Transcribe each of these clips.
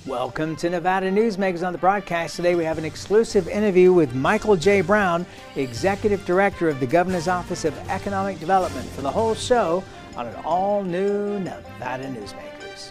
Welcome to Nevada Newsmakers. On the broadcast today, we have an exclusive interview with Michael J. Brown, Executive Director of the Governor's Office of Economic Development, for the whole show on an all-new Nevada Newsmakers.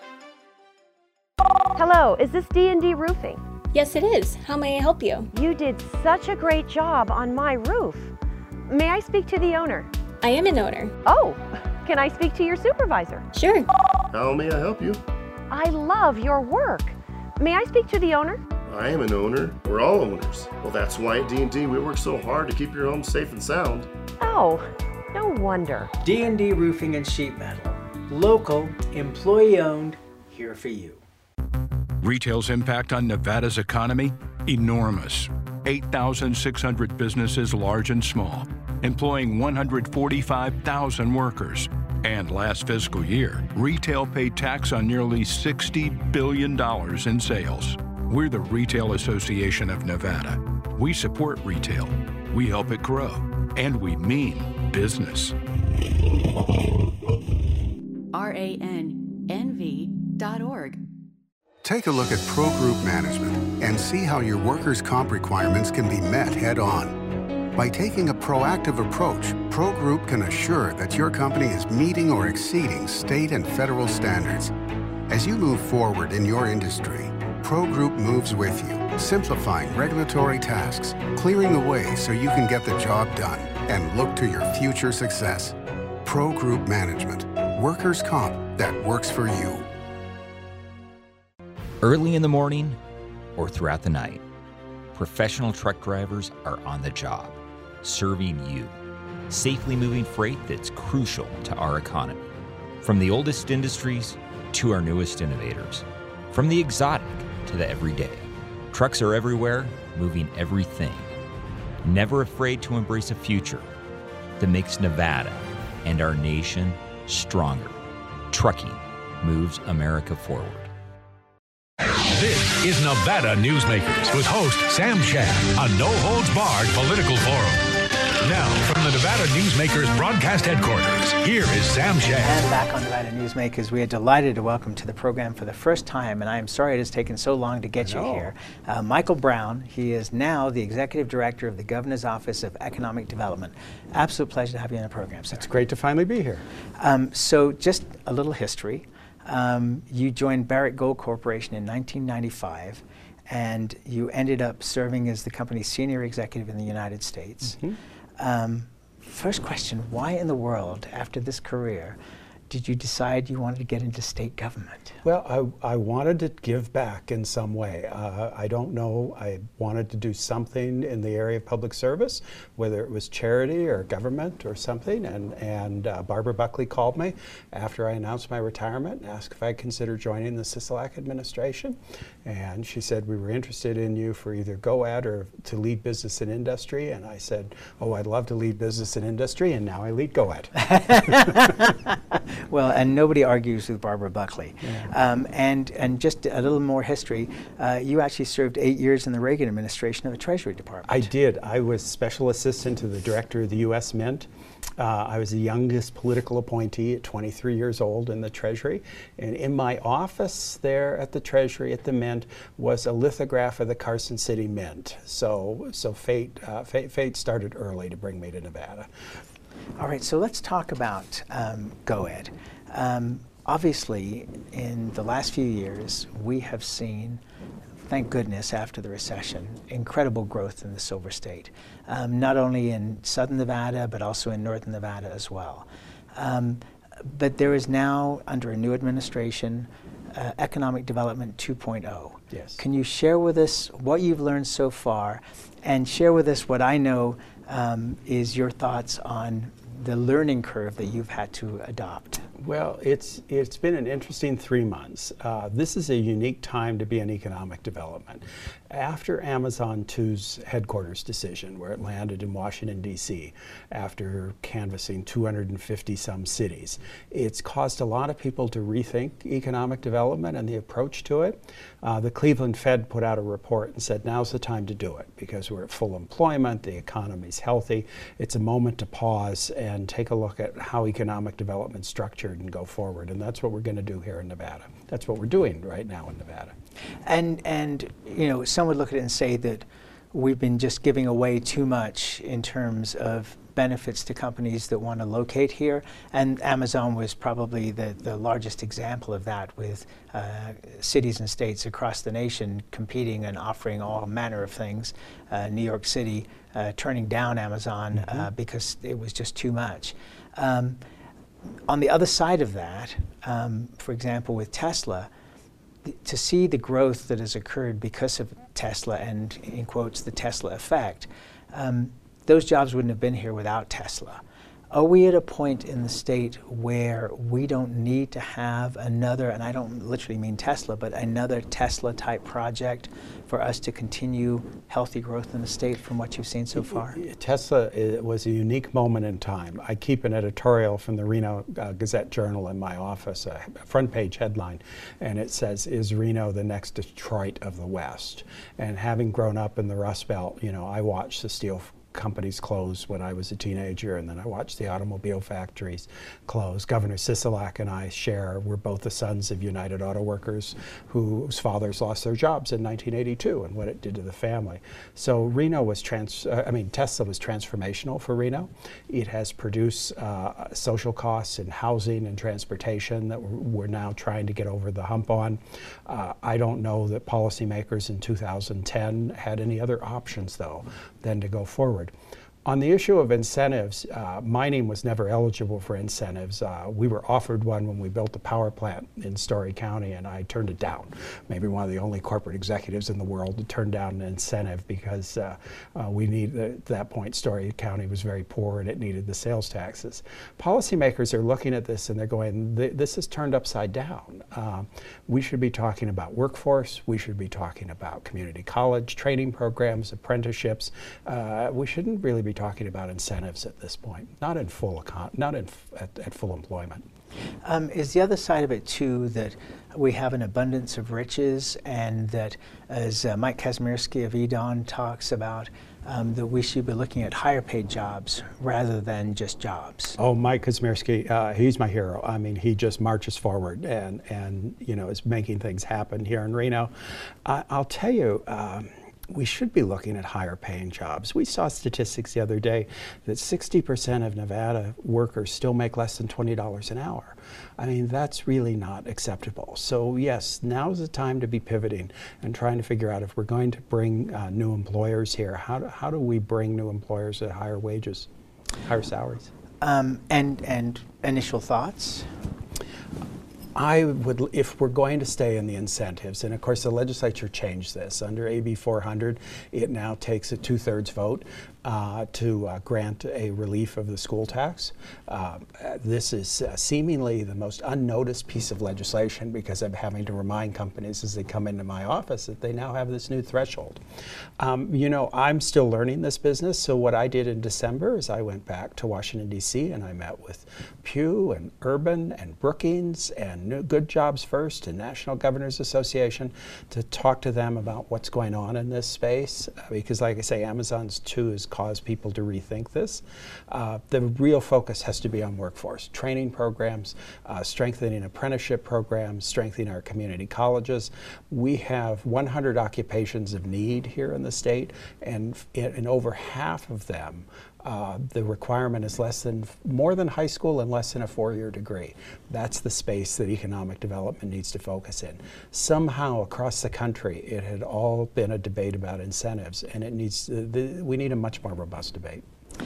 Hello, is this D&D Roofing? Yes, it is. How may I help you? You did such a great job on my roof. May I speak to the owner? I am an owner. Oh, can I speak to your supervisor? Sure. How may I help you? I love your work. May I speak to the owner? I am an owner. We're all owners. Well, that's why at D&D we work so hard to keep your home safe and sound. Oh, no wonder. D&D Roofing and Sheet Metal. Local, employee-owned, here for you. Retail's impact on Nevada's economy? Enormous. 8,600 businesses, large and small, employing 145,000 workers. And last fiscal year, retail paid tax on nearly $60 billion in sales. We're the Retail Association of Nevada. We support retail, we help it grow, and we mean business. RANNV.org. Take a look at Pro Group Management and see how your workers' comp requirements can be met head-on. By taking a proactive approach, Pro Group can assure that your company is meeting or exceeding state and federal standards. As you move forward in your industry, Pro Group moves with you, simplifying regulatory tasks, clearing the way so you can get the job done and look to your future success. Pro Group Management, workers' comp that works for you. Early in the morning or throughout the night, professional truck drivers are on the job, serving you, safely moving freight that's crucial to our economy. From the oldest industries to our newest innovators, from the exotic to the everyday, trucks are everywhere, moving everything. Never afraid to embrace a future that makes Nevada and our nation stronger. Trucking moves America forward. This is Nevada Newsmakers with host Sam Shad, a no-holds-barred political forum. Now, from the Nevada Newsmakers broadcast headquarters, here is Sam Shad. And back on Nevada Newsmakers, we are delighted to welcome to the program for the first time, and I am sorry it has taken so long to get you here, Michael Brown. He is now the Executive Director of the Governor's Office of Economic Development. Absolute pleasure to have you on the program, sir. It's great to finally be here. So just a little history. You joined Barrick Gold Corporation in 1995, and you ended up serving as the company's senior executive in the United States. First question, why in the world, after this career, did you decide you wanted to get into state government? Well, I wanted to give back in some way. I don't know, I wanted to do something in the area of public service, whether it was charity or government or something, and Barbara Buckley called me after I announced my retirement and asked if I'd consider joining the Sisolak administration. And she said, we were interested in you for either GOAD or to lead business and industry. And I said, oh, I'd love to lead business and industry, and now I lead GOAD. Well, and nobody argues with Barbara Buckley. Yeah. And just a little more history, you actually served 8 years in the Reagan administration of the Treasury Department. I did. I was special assistant to the director of the U.S. Mint. I was the youngest political appointee at 23 years old in the Treasury. And in my office there at the Treasury, at the Mint, was a lithograph of the Carson City Mint. So fate started early to bring me to Nevada. All right, so let's talk about GOAD. Obviously, in the last few years, we have seen, thank goodness, after the recession, incredible growth in the Silver State, not only in southern Nevada, but also in northern Nevada as well. But there is now, under a new administration, Economic Development 2.0. Yes. Can you share with us what you've learned so far, and share with us what I know is your thoughts on the learning curve that you've had to adopt? Well, it's been an interesting 3 months. This is a unique time to be in economic development. After Amazon 2's headquarters decision, where it landed in Washington, D.C., after canvassing 250 some cities, it's caused a lot of people to rethink economic development and the approach to it. The Cleveland Fed put out a report and said, now's the time to do it because we're at full employment, the economy's healthy. It's a moment to pause and take a look at how economic development structure captured and go forward. And that's what we're going to do here in Nevada. That's what we're doing right now in Nevada. And you know, some would look at it and say that we've been just giving away too much in terms of benefits to companies that want to locate here, and Amazon was probably the largest example of that, with cities and states across the nation competing and offering all manner of things. New York City turning down Amazon because it was just too much. On the other side of that, for example, with Tesla, to see the growth that has occurred because of Tesla and, in quotes, the Tesla effect, those jobs wouldn't have been here without Tesla. Are we at a point in the state where we don't need to have another, and I don't literally mean Tesla, but another Tesla-type project for us to continue healthy growth in the state from what you've seen so far? Tesla was a unique moment in time. I keep an editorial from the Reno Gazette-Journal in my office, a front page headline, and it says, "Is Reno the next Detroit of the West?" And having grown up in the Rust Belt, you know, I watched the steel companies close when I was a teenager, and then I watched the automobile factories close. Governor Sisolak and I we're both the sons of United Auto Workers whose fathers lost their jobs in 1982 and what it did to the family. So Reno was Tesla was transformational for Reno. It has produced social costs in housing and transportation that we're now trying to get over the hump on. I don't know that policymakers in 2010 had any other options, though, than to go forward. On the issue of incentives, mining was never eligible for incentives. We were offered one when we built the power plant in Story County, and I turned it down. Maybe one of the only corporate executives in the world to turn down an incentive, because we needed, at that point, Story County was very poor and it needed the sales taxes. Policymakers are looking at this and they're going, this is turned upside down. We should be talking about workforce. We should be talking about community college training programs, apprenticeships. We shouldn't really be talking about incentives at this point, not at full employment. Is the other side of it too that we have an abundance of riches, and that, as Mike Kazmierski of EDAWN talks about, that we should be looking at higher paid jobs rather than just jobs? Oh, Mike Kazmierski, he's my hero. I mean, he just marches forward and you know, is making things happen here in Reno. I'll tell you, we should be looking at higher paying jobs. We saw statistics the other day that 60% of Nevada workers still make less than $20 an hour. I mean, that's really not acceptable. So yes, now's the time to be pivoting and trying to figure out, if we're going to bring new employers here, how do we bring new employers at higher wages, higher salaries? And initial thoughts? I would, if we're going to stay in the incentives, and of course the legislature changed this. Under AB 400, it now takes a 2/3 vote to grant a relief of the school tax. This is seemingly the most unnoticed piece of legislation, because I'm having to remind companies as they come into my office that they now have this new threshold. You know, I'm still learning this business, so what I did in December is I went back to Washington, D.C., and I met with Pew and Urban and Brookings and Good Jobs First and National Governors Association to talk to them about what's going on in this space, because like I say, Amazon's too has caused people to rethink this. The real focus has to be on workforce, training programs, strengthening apprenticeship programs, strengthening our community colleges. We have 100 occupations of need here in the state, and in over half of them, the requirement is more than high school and less than a 4-year degree. That's the space that economic development needs to focus in. Somehow across the country, it had all been a debate about incentives, and it needs we need a much more robust debate.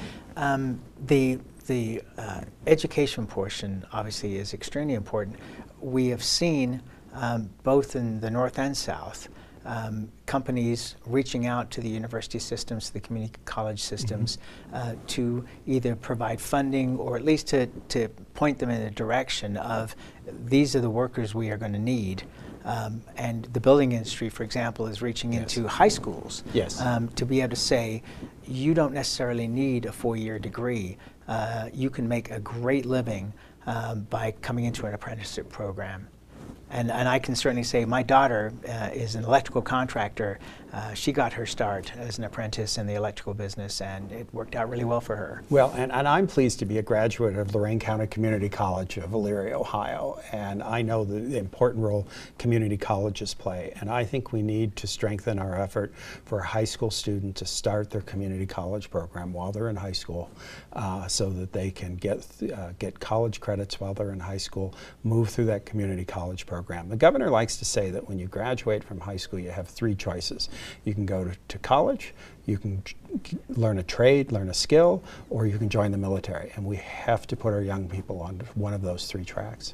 The education portion obviously is extremely important. We have seen both in the North and South companies reaching out to the university systems, the community college systems, to either provide funding or at least to point them in a direction of, these are the workers we are going to need. And the building industry, for example, is reaching into high schools to be able to say, you don't necessarily need a 4-year degree. You can make a great living by coming into an apprenticeship program. And I can certainly say my daughter is an electrical contractor. She got her start as an apprentice in the electrical business, and it worked out really well for her. Well, and I'm pleased to be a graduate of Lorain County Community College of Elyria, Ohio, and I know the important role community colleges play, and I think we need to strengthen our effort for a high school student to start their community college program while they're in high school, so that they can get college credits while they're in high school, move through that community college program. The governor likes to say that when you graduate from high school, you have three choices. You can go to college, you can learn a trade, learn a skill, or you can join the military. And we have to put our young people on one of those three tracks.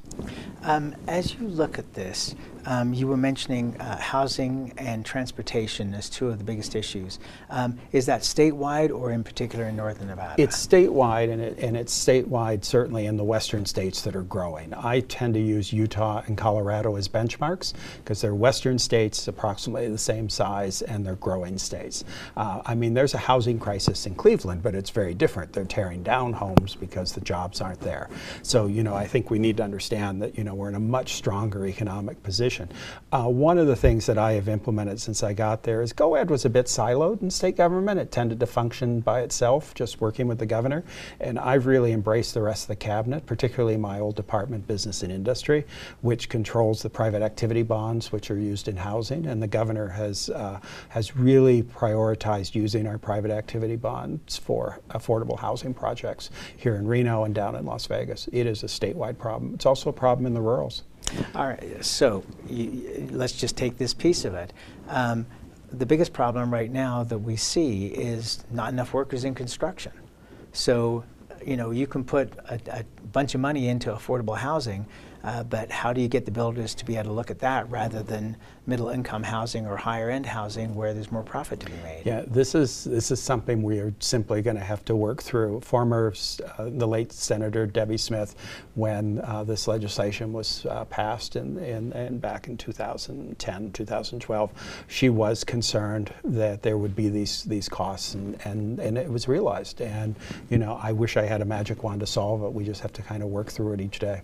As you look at this, you were mentioning housing and transportation as two of the biggest issues. Is that statewide or in particular in Northern Nevada? It's statewide, and it's statewide certainly in the western states that are growing. I tend to use Utah and Colorado as benchmarks because they're western states, approximately the same size, and they're growing states. I mean, there's a housing crisis in Cleveland, but it's very different. They're tearing down homes because the jobs aren't there. So, I think we need to understand that, we're in a much stronger economic position. One of the things that I have implemented since I got there is GoEd was a bit siloed in state government. It tended to function by itself, just working with the governor. And I've really embraced the rest of the cabinet, particularly my old department, Business and Industry, which controls the private activity bonds, which are used in housing. And the governor has really prioritized using our private activity bonds for affordable housing projects here in Reno and down in Las Vegas. It is a statewide problem. It's also a problem in the rurals. All right, so let's just take this piece of it. The biggest problem right now that we see is not enough workers in construction. So, you can put a bunch of money into affordable housing, but how do you get the builders to be able to look at that rather than middle-income housing or higher-end housing where there's more profit to be made? Yeah, this is something we are simply going to have to work through. The late Senator Debbie Smith, when this legislation was passed back in 2010, 2012, she was concerned that there would be these costs, and it was realized. And I wish I had a magic wand to solve it. We just have to kind of work through it each day.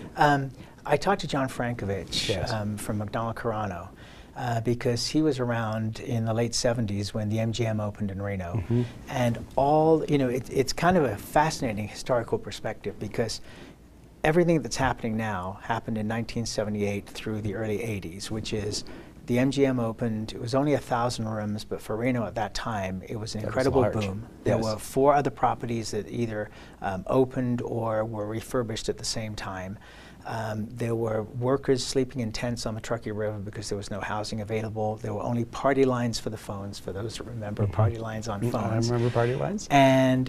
I talked to John Frankovich from McDonald Carano because he was around in the late 70s when the MGM opened in Reno. Mm-hmm. And it's kind of a fascinating historical perspective because everything that's happening now happened in 1978 through the early 80s, which is the MGM opened. It was only 1,000 rooms, but for Reno at that time, it was an incredible boom. There were 4 other properties that either opened or were refurbished at the same time. There were workers sleeping in tents on the Truckee River because there was no housing available. There were only party lines for the phones, for those that remember party lines on phones. I remember party lines. And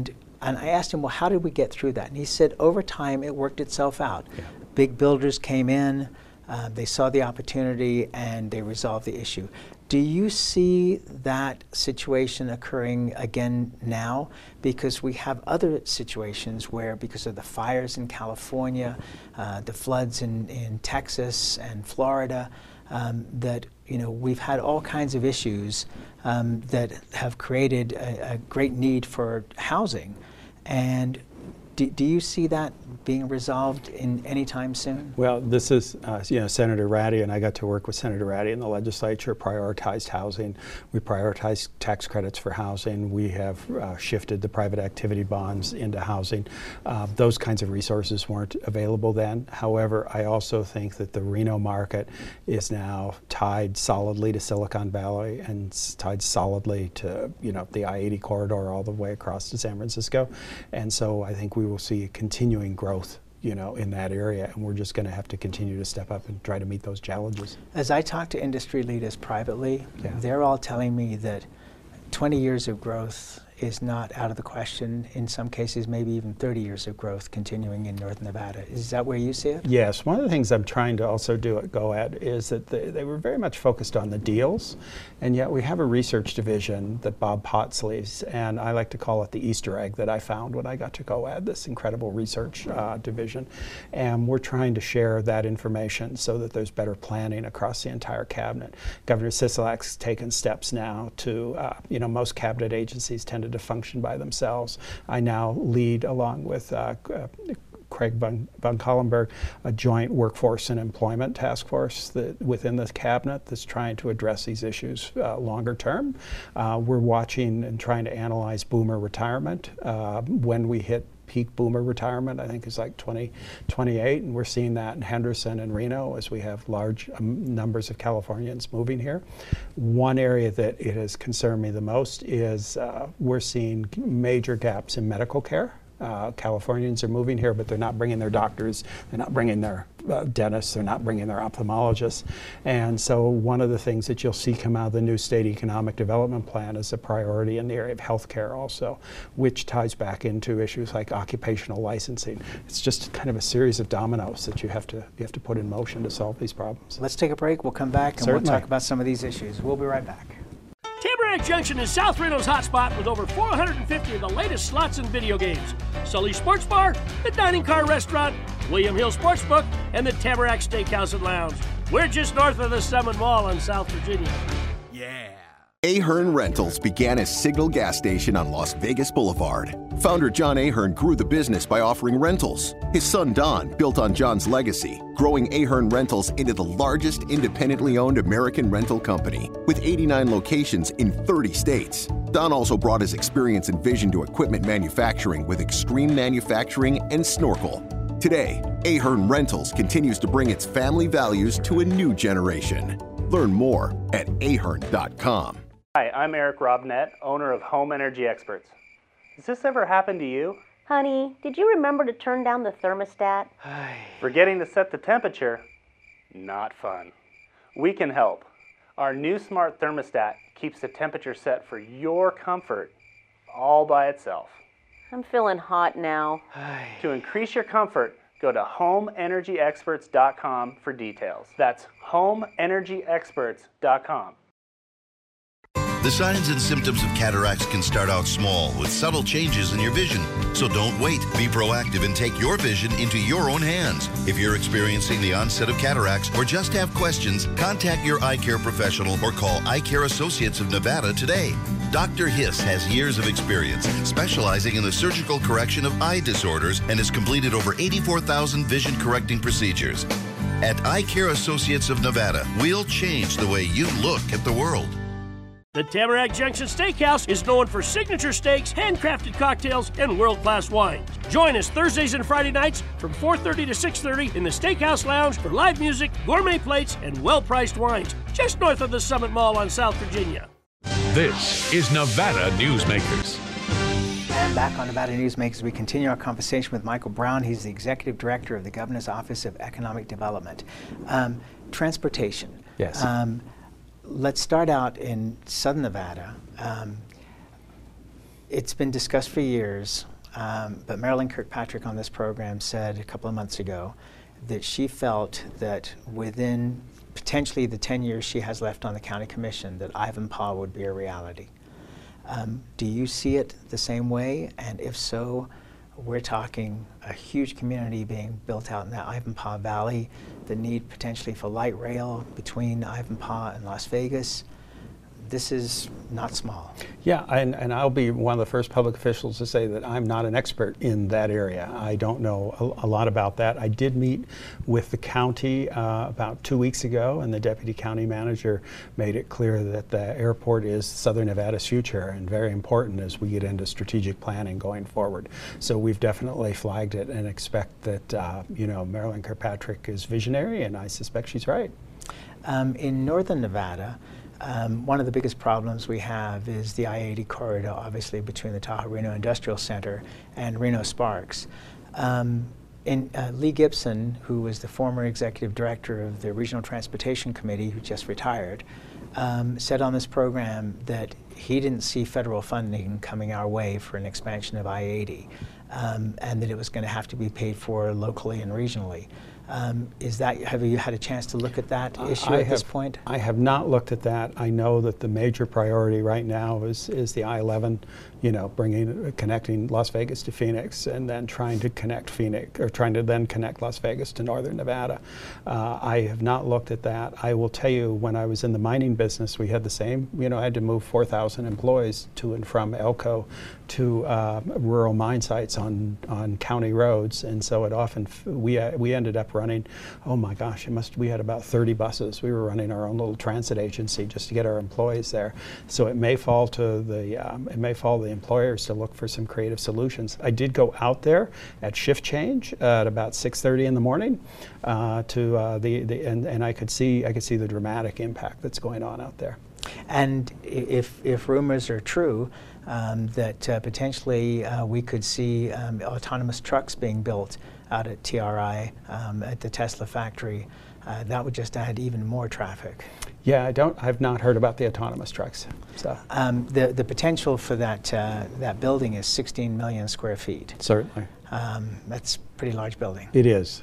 I asked him, well, how did we get through that? And he said, over time, it worked itself out. Yeah. Big builders came in. They saw the opportunity and they resolved the issue. Do you see that situation occurring again now? Because we have other situations where, because of the fires in California, the floods in Texas and Florida, that we've had all kinds of issues that have created a great need for housing. And do you see that being resolved in any time soon? Well, this is, Senator Ratty, and I got to work with Senator Ratty in the legislature, prioritized housing. We prioritized tax credits for housing. We have shifted the private activity bonds into housing. Those kinds of resources weren't available then. However, I also think that the Reno market is now tied solidly to Silicon Valley and tied solidly to, the I-80 corridor all the way across to San Francisco. And so I think we will see continuing growth, in that area, and we're just going to have to continue to step up and try to meet those challenges. As I talk to industry leaders privately, they're all telling me that 20 years of growth is not out of the question. In some cases, maybe even 30 years of growth continuing in Northern Nevada. Is that where you see it? Yes. One of the things I'm trying to also do at GoEd is that they were very much focused on the deals, and yet we have a research division that Bob Potts leads, and I like to call it the Easter egg that I found when I got to GoEd, this incredible research division. And we're trying to share that information so that there's better planning across the entire cabinet. Governor Sisolak's taken steps now to, most cabinet agencies tended to function by themselves. I now lead, along with Craig von Kallenberg, a joint workforce and employment task force that within the cabinet that's trying to address these issues longer term. We're watching and trying to analyze boomer retirement. When we hit peak boomer retirement, I think is like 2028, and we're seeing that in Henderson and Reno as we have large numbers of Californians moving here. One area that it has concerned me the most is we're seeing major gaps in medical care. Californians are moving here, but they're not bringing their doctors, they're not bringing their dentists, they're not bringing their ophthalmologists. And so one of the things that you'll see come out of the new state economic development plan is a priority in the area of healthcare also, which ties back into issues like occupational licensing. It's just kind of a series of dominoes that you have to put in motion to solve these problems. Let's take a break. We'll come back and Certainly. we'll talk about some of these issues. We'll be right back. Tamarack Junction is South Reno's hotspot with over 450 of the latest slots and video games. Sully Sports Bar, the Dining Car Restaurant, William Hill Sportsbook, and the Tamarack Steakhouse and Lounge. We're just north of the Summit Mall in South Virginia. Yeah. Ahern Rentals began as Signal Gas Station on Las Vegas Boulevard. Founder John Ahern grew the business by offering rentals. His son Don built on John's legacy, growing Ahern Rentals into the largest independently owned American rental company, with 89 locations in 30 states. Don also brought his experience and vision to equipment manufacturing with Extreme Manufacturing and Snorkel. Today, Ahern Rentals continues to bring its family values to a new generation. Learn more at ahern.com. Hi, I'm Eric Robnett, owner of Home Energy Experts. Has this ever happened to you? Honey, did you remember to turn down the thermostat? Forgetting to set the temperature? Not fun. We can help. Our new smart thermostat keeps the temperature set for your comfort all by itself. I'm feeling hot now. To increase your comfort, go to homeenergyexperts.com for details. That's homeenergyexperts.com. The signs and symptoms of cataracts can start out small with subtle changes in your vision. So don't wait. Be proactive and take your vision into your own hands. If you're experiencing the onset of cataracts or just have questions, contact your eye care professional or call Eye Care Associates of Nevada today. Dr. Hiss has years of experience specializing in the surgical correction of eye disorders and has completed over 84,000 vision correcting procedures. At Eye Care Associates of Nevada, we'll change the way you look at the world. The Tamarack Junction Steakhouse is known for signature steaks, handcrafted cocktails, and world-class wines. Join us Thursdays and Friday nights from 4:30 to 6:30 in the Steakhouse Lounge for live music, gourmet plates, and well-priced wines, just north of the Summit Mall on South Virginia. This is Nevada Newsmakers. And back on Nevada Newsmakers, we continue our conversation with Michael Brown. He's the Executive Director of the Governor's Office of Economic Development. Transportation. Yes. Let's start out in Southern Nevada. It's been discussed for years, but Marilyn Kirkpatrick on this program said a couple of months ago that she felt that within potentially the 10 years she has left on the county commission that Ivanpah would be a reality. Do you see it the same way? And if so, we're talking a huge community being built out in that Ivanpah Valley, the need potentially for light rail between Ivanpah and Las Vegas. This is not small. Yeah, and I'll be one of the first public officials to say that I'm not an expert in that area. I don't know a lot about that. I did meet with the county about 2 weeks ago, and the deputy county manager made it clear that the airport is Southern Nevada's future and very important as we get into strategic planning going forward. So we've definitely flagged it and expect that Marilyn Kirkpatrick is visionary, and I suspect she's right. In northern Nevada, one of the biggest problems we have is the I-80 corridor, obviously between the Tahoe Reno Industrial Center and Reno Sparks. Lee Gibson, who was the former executive director of the Regional Transportation Committee, who just retired, said on this program that he didn't see federal funding coming our way for an expansion of I-80, and that it was going to have to be paid for locally and regionally. Have you had a chance to look at that issue at this point? I have not looked at that. I know that the major priority right now is the I-11 connecting Las Vegas to Phoenix, and then trying to then connect Las Vegas to northern Nevada. I have not looked at that. I will tell you, when I was in the mining business, we had the same. I had to move 4,000 employees to and from Elko to rural mine sites on county roads, and so it often we ended up running, oh my gosh, we had about 30 buses. We were running our own little transit agency just to get our employees there. So it may fall to the employers to look for some creative solutions. I did go out there at shift change at about 6:30 in the morning and I could see the dramatic impact that's going on out there. And if rumors are true, that potentially we could see autonomous trucks being built out at TRI at the Tesla factory, that would just add even more traffic. Yeah, I've not heard about the autonomous trucks. So the potential for that building is 16 million square feet. Certainly. That's a pretty large building. It is,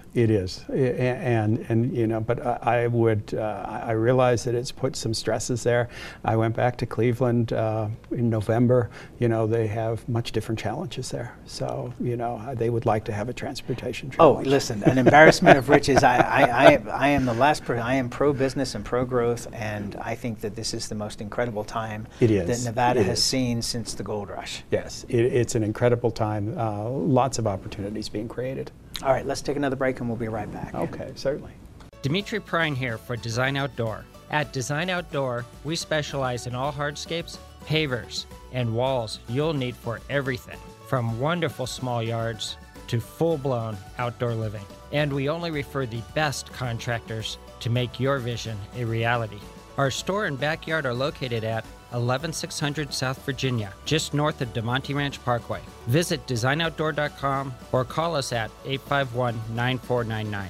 and but I realize that it's put some stresses there. I went back to Cleveland in November. They have much different challenges there. So they would like to have a transportation challenge. Oh, listen, an embarrassment of riches. I am the last person. I am pro business and pro growth, and I think that this is the most incredible time that Nevada has seen since the gold rush. Yes, it's an incredible time. Lots of opportunities being created. All right, let's take another break and we'll be right back. Okay, certainly. Dimitri Prine here for Design Outdoor. At Design Outdoor, we specialize in all hardscapes, pavers, and walls you'll need for everything, from wonderful small yards to full-blown outdoor living. And we only refer the best contractors to make your vision a reality. Our store and backyard are located at 11600 South Virginia, just north of DeMonte Ranch Parkway. Visit designoutdoor.com or call us at 851-9499.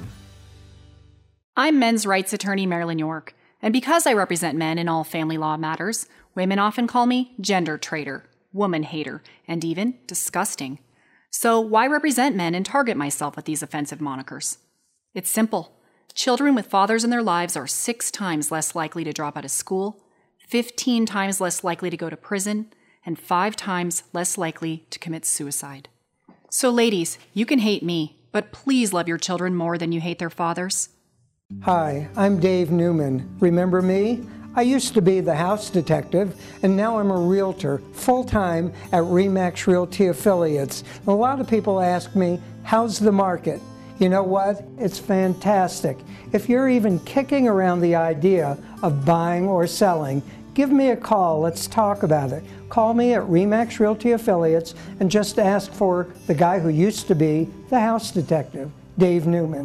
I'm men's rights attorney Marilyn York, and because I represent men in all family law matters, women often call me gender traitor, woman hater, and even disgusting. So why represent men and target myself with these offensive monikers? It's simple. Children with fathers in their lives are 6 times less likely to drop out of school, 15 times less likely to go to prison, and 5 times less likely to commit suicide. So ladies, you can hate me, but please love your children more than you hate their fathers. Hi, I'm Dave Newman. Remember me? I used to be the house detective, and now I'm a realtor, full-time at RE/MAX Realty Affiliates. A lot of people ask me, how's the market? You know what? It's fantastic. If you're even kicking around the idea of buying or selling, give me a call. Let's talk about it. Call me at RE/MAX Realty Affiliates and just ask for the guy who used to be the house detective, Dave Newman.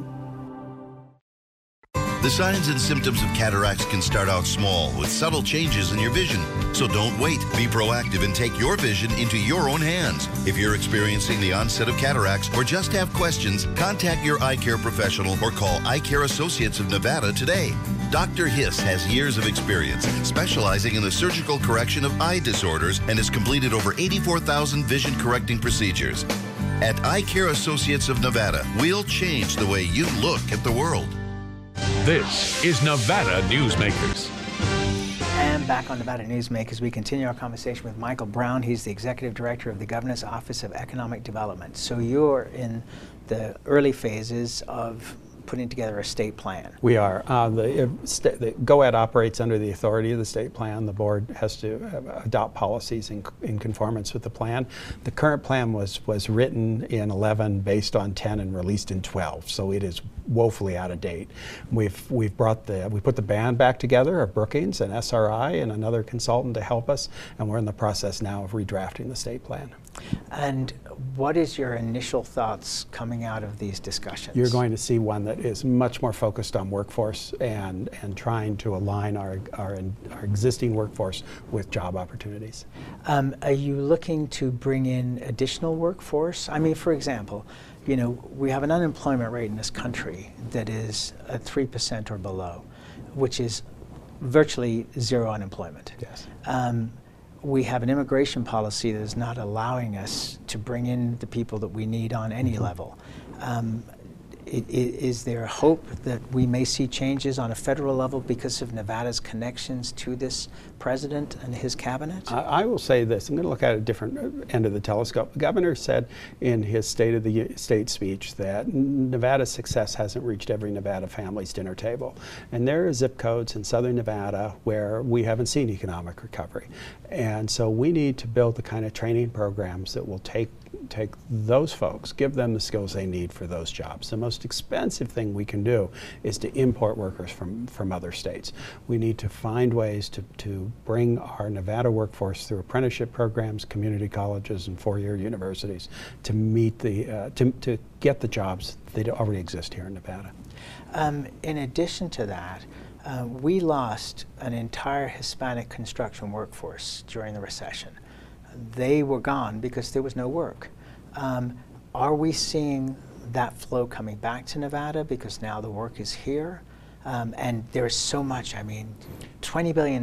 The signs and symptoms of cataracts can start out small with subtle changes in your vision. So don't wait. Be proactive and take your vision into your own hands. If you're experiencing the onset of cataracts or just have questions, contact your eye care professional or call Eye Care Associates of Nevada today. Dr. Hiss has years of experience specializing in the surgical correction of eye disorders and has completed over 84,000 vision correcting procedures. At Eye Care Associates of Nevada, we'll change the way you look at the world. This is Nevada Newsmakers. And back on Nevada Newsmakers, we continue our conversation with Michael Brown. He's the Executive Director of the Governor's Office of Economic Development. So you're in the early phases of putting together a state plan. We are. The GOED operates under the authority of the state plan. The board has to adopt policies in conformance with the plan. The current plan was written in 11, based on 10, and released in 12. So it is woefully out of date. We put the band back together of Brookings and SRI and another consultant to help us, and we're in the process now of redrafting the state plan. And what is your initial thoughts coming out of these discussions? You're going to see one that is much more focused on workforce and trying to align our existing workforce with job opportunities. Are you looking to bring in additional workforce? I mean, for example, we have an unemployment rate in this country that is at 3% or below, which is virtually zero unemployment. Yes. We have an immigration policy that is not allowing us to bring in the people that we need on any level. Is there a hope that we may see changes on a federal level because of Nevada's connections to this president and his cabinet? I will say this. I'm going to look at a different end of the telescope. The governor said in his State of the State speech that Nevada's success hasn't reached every Nevada family's dinner table. And there are zip codes in southern Nevada where we haven't seen economic recovery. And so we need to build the kind of training programs that will take those folks, give them the skills they need for those jobs. The most expensive thing we can do is to import workers from other states. We need to find ways to bring our Nevada workforce through apprenticeship programs, community colleges, and four-year universities to meet to get the jobs that already exist here in Nevada. In addition to that, we lost an entire Hispanic construction workforce during the recession. They were gone because there was no work. Are we seeing that flow coming back to Nevada because now the work is here? And there's so much, I mean, $20 billion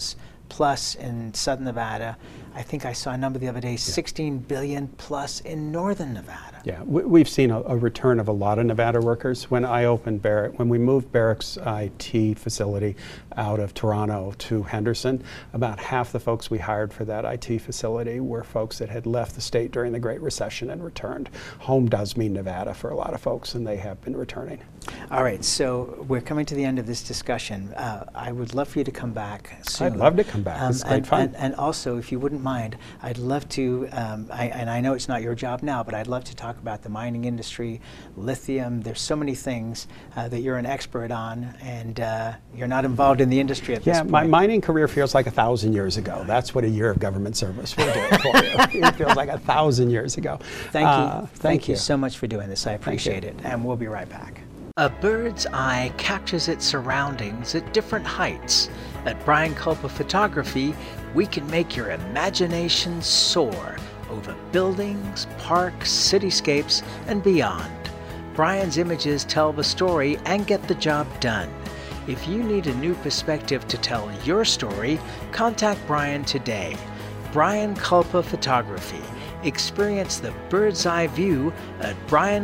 plus in Southern Nevada. I think I saw a number the other day, $16 billion plus in Northern Nevada. Yeah, we've seen a return of a lot of Nevada workers. When I opened Barrick, when we moved Barrick's IT facility out of Toronto to Henderson, about half the folks we hired for that IT facility were folks that had left the state during the Great Recession and returned. Home does mean Nevada for a lot of folks, and they have been returning. All right, so we're coming to the end of this discussion. I would love for you to come back soon. I'd love to come back. It's great fun. And also, if you wouldn't mind, I'd love to, and I know it's not your job now, but I'd love to talk about the mining industry, lithium. There's so many things that you're an expert on, and you're not involved in the industry at this point. Yeah, my mining career feels like 1,000 years ago. That's what a year of government service will do for you. It feels like 1,000 years ago. Thank you. Thank you so much for doing this. I appreciate it, and we'll be right back. A bird's eye captures its surroundings at different heights. At Brian Culpa Photography, we can make your imagination soar over buildings, parks, cityscapes, and beyond. Brian's images tell the story and get the job done. If you need a new perspective to tell your story, contact Brian today. Brian Culpa Photography. Experience the bird's eye view at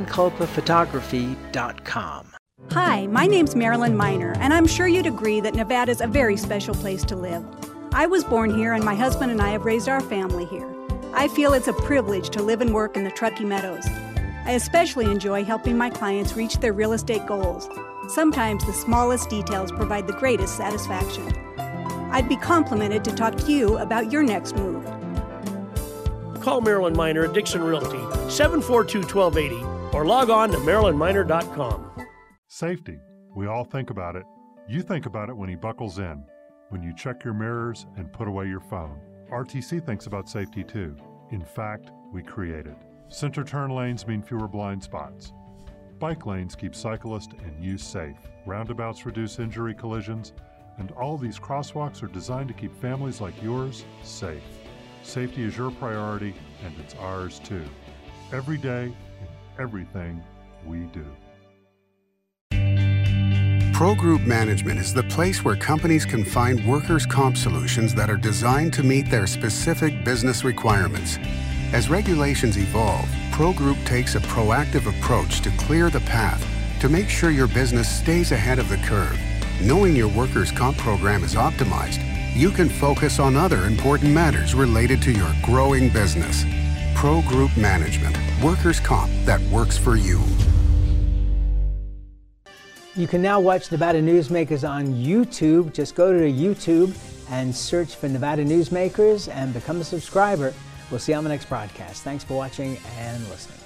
brianculpaphotography.com. Hi, my name's Marilyn Miner, and I'm sure you'd agree that Nevada's a very special place to live. I was born here, and my husband and I have raised our family here. I feel it's a privilege to live and work in the Truckee Meadows. I especially enjoy helping my clients reach their real estate goals. Sometimes the smallest details provide the greatest satisfaction. I'd be complimented to talk to you about your next move. Call Marilyn Miner at Dixon Realty, 742-1280, or log on to marilynminer.com. Safety. We all think about it. You think about it when he buckles in, when you check your mirrors and put away your phone. RTC thinks about safety too. In fact, we create it. Center turn lanes mean fewer blind spots. Bike lanes keep cyclists and you safe. Roundabouts reduce injury collisions, and all these crosswalks are designed to keep families like yours safe. Safety is your priority, and it's ours too. Every day, in everything we do. Pro Group Management is the place where companies can find workers' comp solutions that are designed to meet their specific business requirements. As regulations evolve, Pro Group takes a proactive approach to clear the path to make sure your business stays ahead of the curve. Knowing your workers' comp program is optimized, you can focus on other important matters related to your growing business. Pro Group Management, workers' comp that works for you. You can now watch Nevada Newsmakers on YouTube. Just go to YouTube and search for Nevada Newsmakers and become a subscriber. We'll see you on the next broadcast. Thanks for watching and listening.